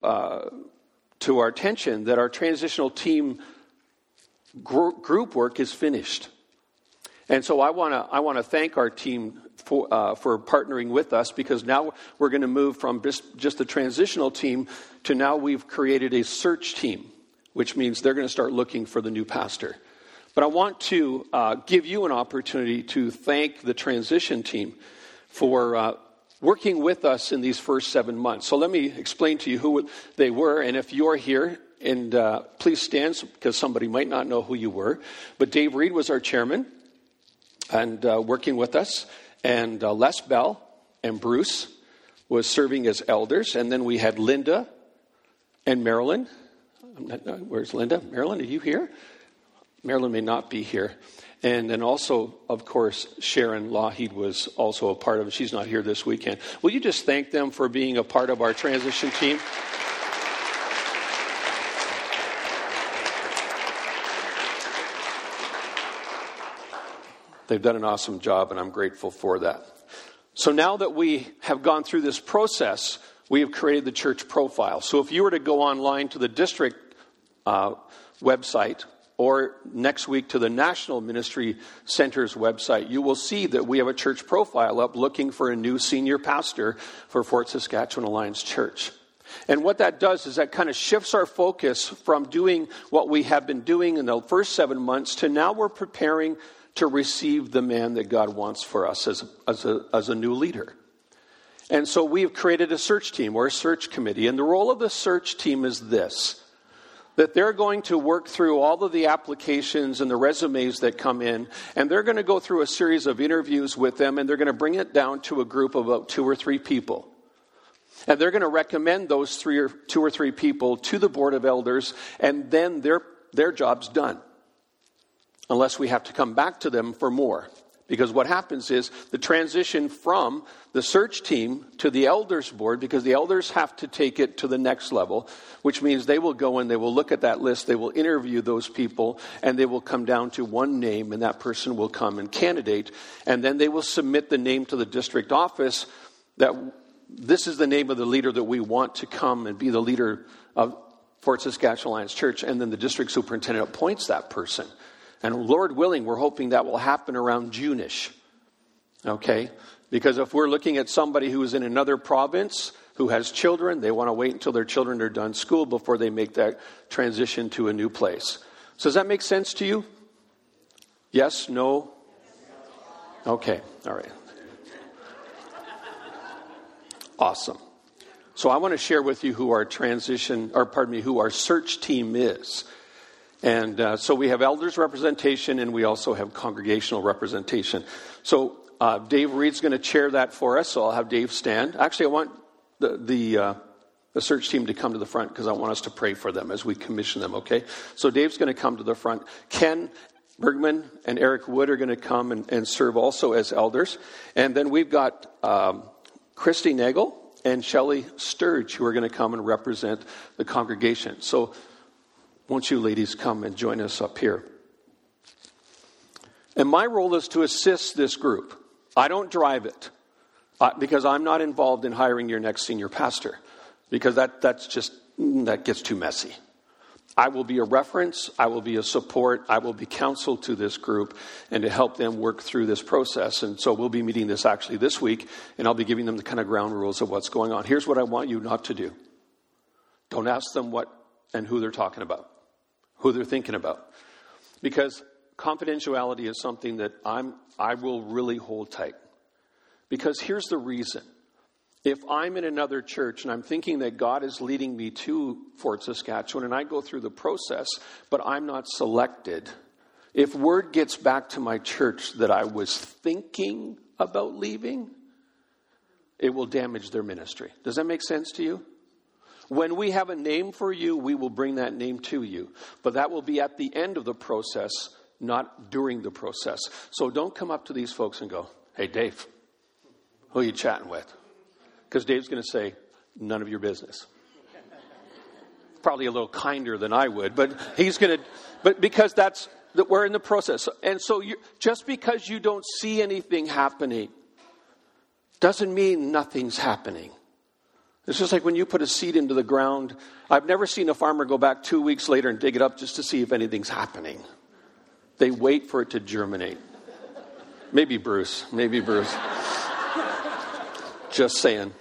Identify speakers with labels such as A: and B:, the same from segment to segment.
A: our attention that our transitional team group work is finished. And so I want to thank our team for partnering with us, because now we're going to move from just the transitional team to now we've created a search team, which means they're going to start looking for the new pastor. But I want to give you an opportunity to thank the transition team for working with us in these first 7 months. So let me explain to you who they were. And if you're here, and please stand, because somebody might not know who you were. But Dave Reed was our chairman and working with us. And Les Bell and Bruce was serving as elders. And then we had Linda and Marilyn. Where's Linda? Marilyn, are you here? Marilyn may not be here. And then also, of course, Sharon Lougheed was also a part of it. She's not here this weekend. Will you just thank them for being a part of our transition team? They've done an awesome job, and I'm grateful for that. So now that we have gone through this process, we have created the church profile. So if you were to go online to the district website, or next week to the National Ministry Center's website, you will see that we have a church profile up looking for a new senior pastor for Fort Saskatchewan Alliance Church. And what that does is that kind of shifts our focus from doing what we have been doing in the first 7 months to now we're preparing to receive the man that God wants for us as a new leader. And so we have created a search team or a search committee. And the role of the search team is this: that they're going to work through all of the applications and the resumes that come in, and they're going to go through a series of interviews with them, and they're going to bring it down to a group of about 2 or 3 people. And they're going to recommend those 2 or 3 people to the Board of Elders, and then their job's done. Unless we have to come back to them for more. Because what happens is the transition from the search team to the elders board, because the elders have to take it to the next level, which means they will go and they will look at that list, they will interview those people, and they will come down to one name, and that person will come and candidate, and then they will submit the name to the district office that this is the name of the leader that we want to come and be the leader of Fort Saskatchewan Alliance Church, and then the district superintendent appoints that person. And Lord willing, we're hoping that will happen around June-ish. Okay? Because if we're looking at somebody who is in another province, who has children, they want to wait until their children are done school before they make that transition to a new place. So does that make sense to you? Yes? No? Okay. All right. Awesome. So I want to share with you who our who our search team is. And so we have elders representation, and we also have congregational representation. So Dave Reed's going to chair that for us, so I'll have Dave stand. Actually, I want the search team to come to the front, because I want us to pray for them as we commission them, okay? So Dave's going to come to the front. Ken Bergman and Eric Wood are going to come and serve also as elders. And then we've got Christy Nagel and Shelley Sturge, who are going to come and represent the congregation. So won't you ladies come and join us up here? And my role is to assist this group. I don't drive it because I'm not involved in hiring your next senior pastor, because that gets too messy. I will be a reference, I will be a support, I will be counsel to this group and to help them work through this process. And so we'll be meeting this actually this week, and I'll be giving them the kind of ground rules of what's going on. Here's what I want you not to do. Don't ask them what and who they're talking about, who they're thinking about. Because confidentiality is something that I will really hold tight. Because here's the reason. If I'm in another church and I'm thinking that God is leading me to Fort Saskatchewan and I go through the process, but I'm not selected, if word gets back to my church that I was thinking about leaving, it will damage their ministry. Does that make sense to you? When we have a name for you, we will bring that name to you. But that will be at the end of the process, not during the process. So don't come up to these folks and go, "Hey, Dave, who are you chatting with?" Because Dave's going to say, "None of your business." Probably a little kinder than I would, but he's going to, but because we're in the process. And so just because you don't see anything happening doesn't mean nothing's happening. It's just like when you put a seed into the ground. I've never seen a farmer go back 2 weeks later and dig it up just to see if anything's happening. They wait for it to germinate. Maybe Bruce. Just saying.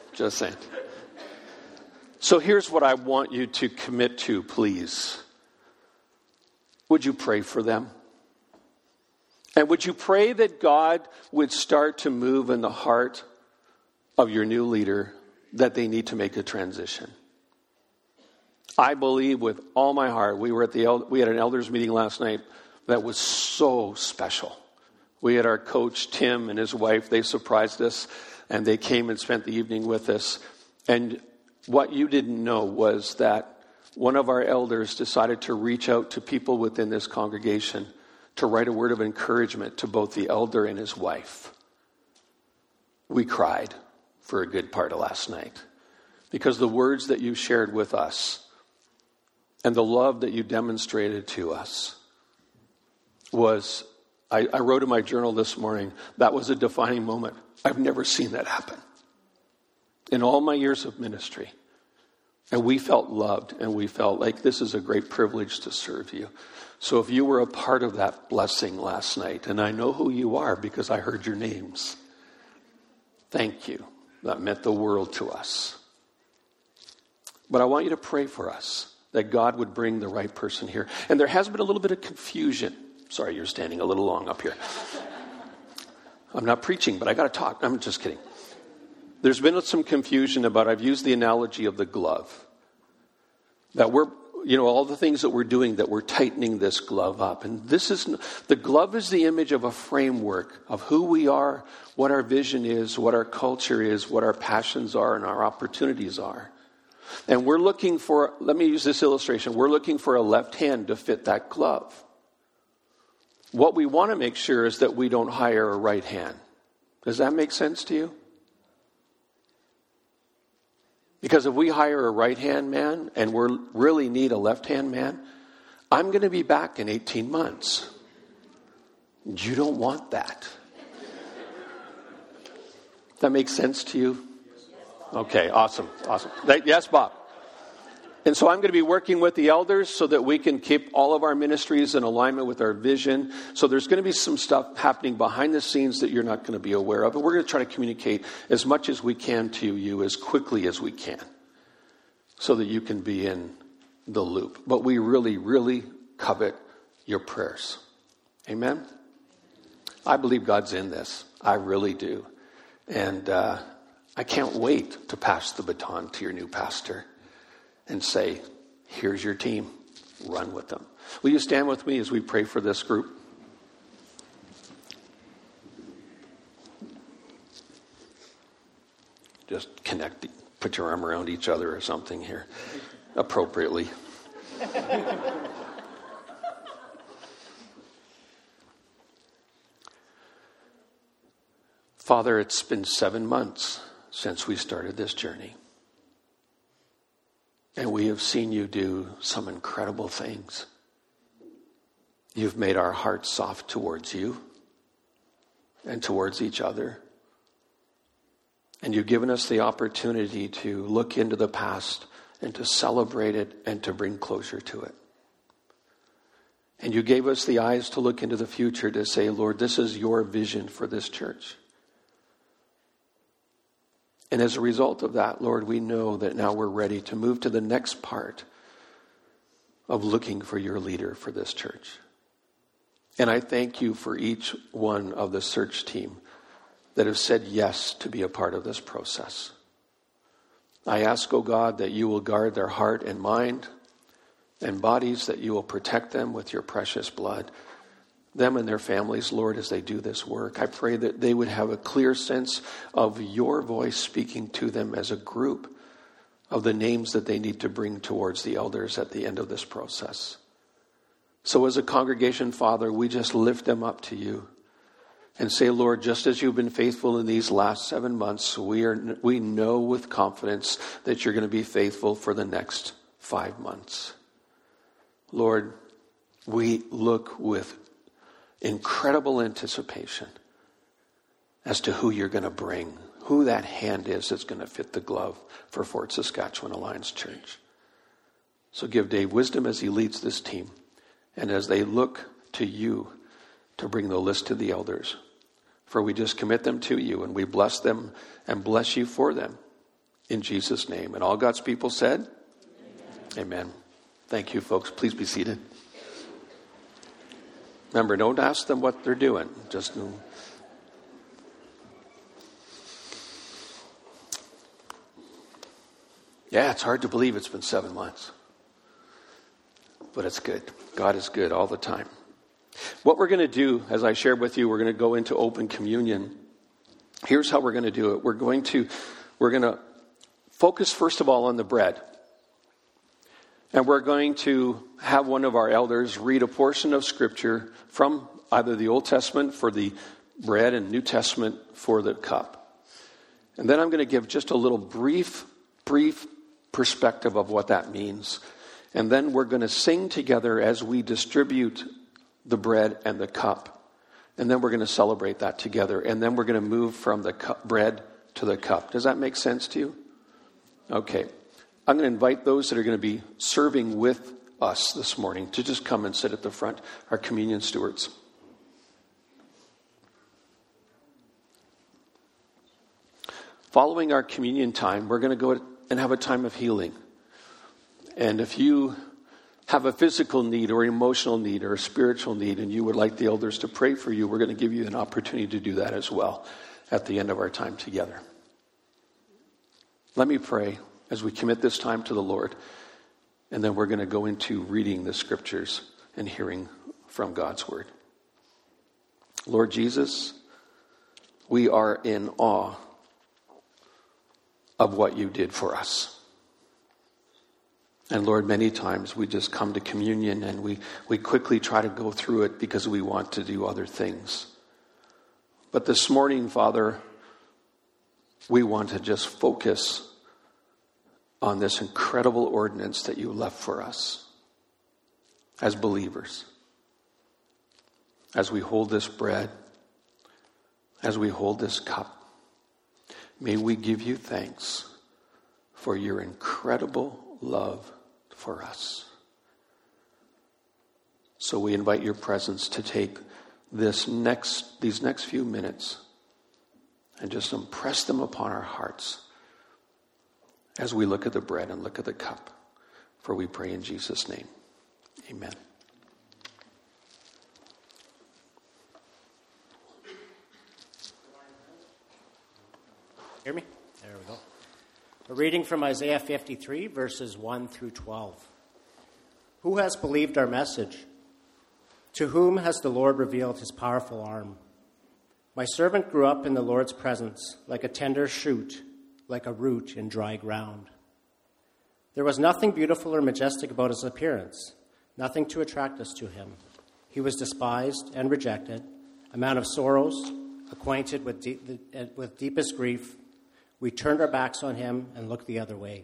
A: So here's what I want you to commit to, please. Would you pray for them? And would you pray that God would start to move in the heart of your new leader that they need to make a transition? I believe with all my heart. We had an elders meeting last night that was so special. We had our coach, Tim, and his wife. They surprised us, and they came and spent the evening with us. And what you didn't know was that one of our elders decided to reach out to people within this congregation to write a word of encouragement to both the elder and his wife. We cried for a good part of last night because the words that you shared with us and the love that you demonstrated to us was, I wrote in my journal this morning, that was a defining moment. I've never seen that happen in all my years of ministry. And we felt loved, and we felt like this is a great privilege to serve you. So if you were a part of that blessing last night, and I know who you are because I heard your names, thank you. That meant the world to us. But I want you to pray for us, that God would bring the right person here. And there has been a little bit of confusion. Sorry, you're standing a little long up here. I'm not preaching, but I got to talk. I'm just kidding. There's been some confusion about, I've used the analogy of the glove. That we're, all the things that we're doing, that we're tightening this glove up. And the glove is the image of a framework of who we are, what our vision is, what our culture is, what our passions are, and our opportunities are. And we're looking for, let me use this illustration, we're looking for a left hand to fit that glove. What we want to make sure is that we don't hire a right hand. Does that make sense to you? Because if we hire a right-hand man and we really need a left-hand man, I'm going to be back in 18 months. You don't want that. That makes sense to you? Okay, awesome. Yes, Bob. And so I'm going to be working with the elders so that we can keep all of our ministries in alignment with our vision. So there's going to be some stuff happening behind the scenes that you're not going to be aware of. And we're going to try to communicate as much as we can to you as quickly as we can so that you can be in the loop. But we really, really covet your prayers. Amen? I believe God's in this. I really do. And I can't wait to pass the baton to your new pastor and say, here's your team. Run with them. Will you stand with me as we pray for this group? Just connect, put your arm around each other or something here, appropriately. Father, it's been 7 months since we started this journey. And we have seen you do some incredible things. You've made our hearts soft towards you and towards each other. And you've given us the opportunity to look into the past and to celebrate it and to bring closure to it. And you gave us the eyes to look into the future to say, Lord, this is your vision for this church. And as a result of that, Lord, we know that now we're ready to move to the next part of looking for your leader for this church. And I thank you for each one of the search team that have said yes to be a part of this process. I ask, oh God, that you will guard their heart and mind and bodies, that you will protect them with your precious blood. Them and their families, Lord, as they do this work. I pray that they would have a clear sense of your voice speaking to them as a group, of the names that they need to bring towards the elders at the end of this process. So as a congregation, Father, we just lift them up to you and say, Lord, just as you've been faithful in these last 7 months, we know with confidence that you're going to be faithful for the next 5 months. Lord, we look with incredible anticipation as to who you're going to bring, who that hand is that's going to fit the glove for Fort Saskatchewan Alliance Church. So give Dave wisdom as he leads this team and as they look to you to bring the list to the elders. For we just commit them to you and we bless them and bless you for them in Jesus' name. And all God's people said, Amen. Thank you, folks. Please be seated. Remember, don't ask them what they're doing. Just know. Yeah, it's hard to believe it's been 7 months. But it's good. God is good all the time. What we're going to do, as I shared with you, we're going to go into open communion. Here's how we're going to do it. We're going to focus first of all on the bread. And we're going to have one of our elders read a portion of Scripture from either the Old Testament for the bread and New Testament for the cup. And then I'm going to give just a little brief perspective of what that means. And then we're going to sing together as we distribute the bread and the cup. And then we're going to celebrate that together. And then we're going to move from the bread to the cup. Does that make sense to you? Okay. I'm going to invite those that are going to be serving with us this morning to just come and sit at the front, our communion stewards. Following our communion time, we're going to go and have a time of healing. And if you have a physical need or emotional need or a spiritual need and you would like the elders to pray for you, we're going to give you an opportunity to do that as well at the end of our time together. Let me pray as we commit this time to the Lord, and then we're going to go into reading the Scriptures and hearing from God's Word. Lord Jesus, we are in awe of what you did for us. And Lord, many times we just come to communion and we quickly try to go through it because we want to do other things. But this morning, Father, we want to just focus on this incredible ordinance that you left for us as believers. As we hold this bread, as we hold this cup, may we give you thanks for your incredible love for us. So we invite your presence to take these next few minutes and just impress them upon our hearts as we look at the bread and look at the cup. For we pray in Jesus' name. Amen.
B: Hear me? There we go. A reading from Isaiah 53, verses 1 through 12. Who has believed our message? To whom has the Lord revealed his powerful arm? My servant grew up in the Lord's presence like a tender shoot, like a root in dry ground. There was nothing beautiful or majestic about his appearance, nothing to attract us to him. He was despised and rejected, a man of sorrows, acquainted with deepest grief. We turned our backs on him and looked the other way.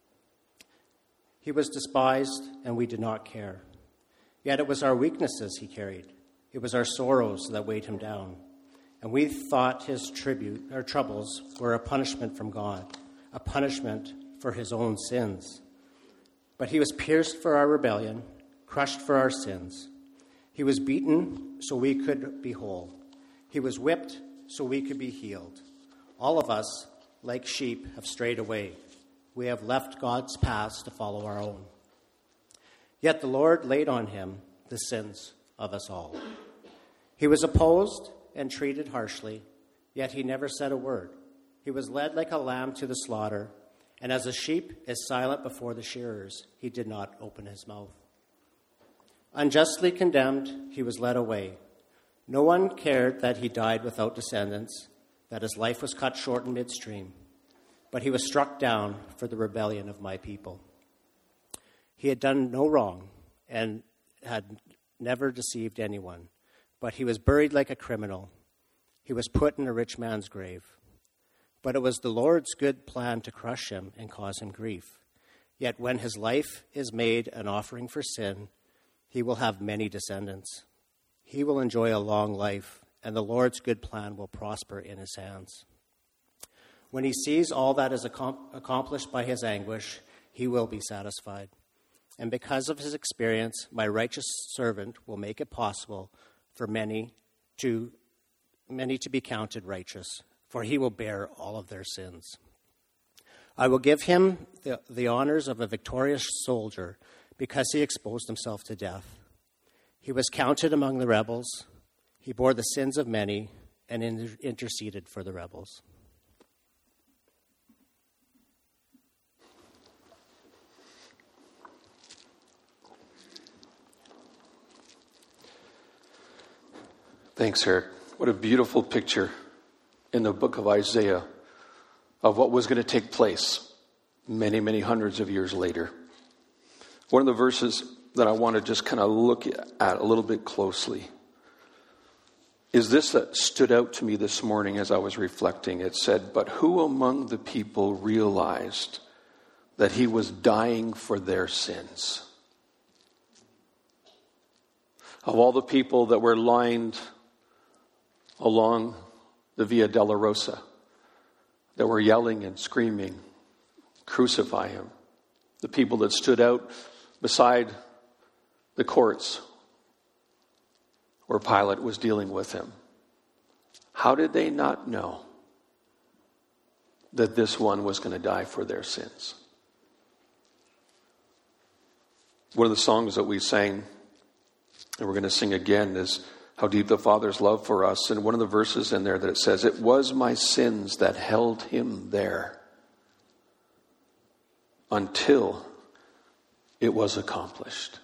B: He was despised, and we did not care. Yet it was our weaknesses he carried. It was our sorrows that weighed him down. And we thought his troubles were a punishment from God, a punishment for his own sins. But he was pierced for our rebellion, crushed for our sins. He was beaten so we could be whole. He was whipped so we could be healed. All of us, like sheep, have strayed away. We have left God's paths to follow our own. Yet the Lord laid on him the sins of us all. He was opposed and treated harshly, yet he never said a word. He was led like a lamb to the slaughter, and as a sheep is silent before the shearers, he did not open his mouth. Unjustly condemned, he was led away. No one cared that he died without descendants, that his life was cut short in midstream. But he was struck down for the rebellion of my people. He had done no wrong and had never deceived anyone, but he was buried like a criminal. He was put in a rich man's grave. But it was the Lord's good plan to crush him and cause him grief. Yet when his life is made an offering for sin, he will have many descendants. He will enjoy a long life, and the Lord's good plan will prosper in his hands. When he sees all that is accomplished by his anguish, he will be satisfied. And because of his experience, my righteous servant will make it possible for many to be counted righteous, for he will bear all of their sins. I will give him the honors of a victorious soldier because he exposed himself to death. He was counted among the rebels. He bore the sins of many and interceded for the rebels.
A: Thanks, Eric. What a beautiful picture in the book of Isaiah of what was going to take place many, many hundreds of years later. One of the verses that I want to just kind of look at a little bit closely is this that stood out to me this morning as I was reflecting. It said, "But who among the people realized that he was dying for their sins?" Of all the people that were lined along the Via Dolorosa, that were yelling and screaming, "Crucify him," the people that stood out beside the courts where Pilate was dealing with him, how did they not know that this one was going to die for their sins? One of the songs that we sang, and we're going to sing again, is "How Deep the Father's Love for Us." And one of the verses in there that it says, "It was my sins that held him there until it was accomplished."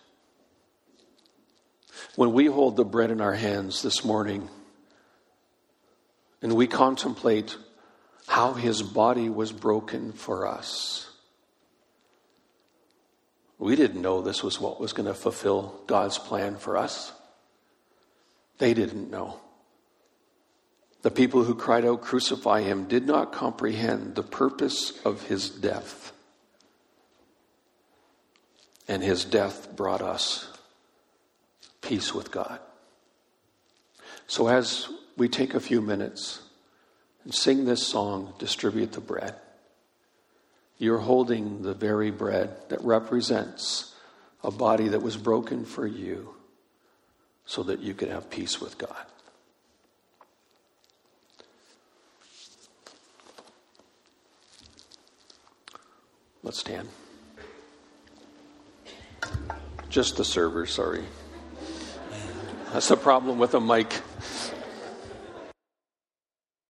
A: When we hold the bread in our hands this morning and we contemplate how his body was broken for us, we didn't know this was what was going to fulfill God's plan for us. They didn't know. The people who cried out, "Crucify him," did not comprehend the purpose of his death. And his death brought us peace with God. So as we take a few minutes and sing this song, "Distribute the Bread," you're holding the very bread that represents a body that was broken for you so that you could have peace with God. Let's stand. Just the server, sorry. That's the problem with a mic.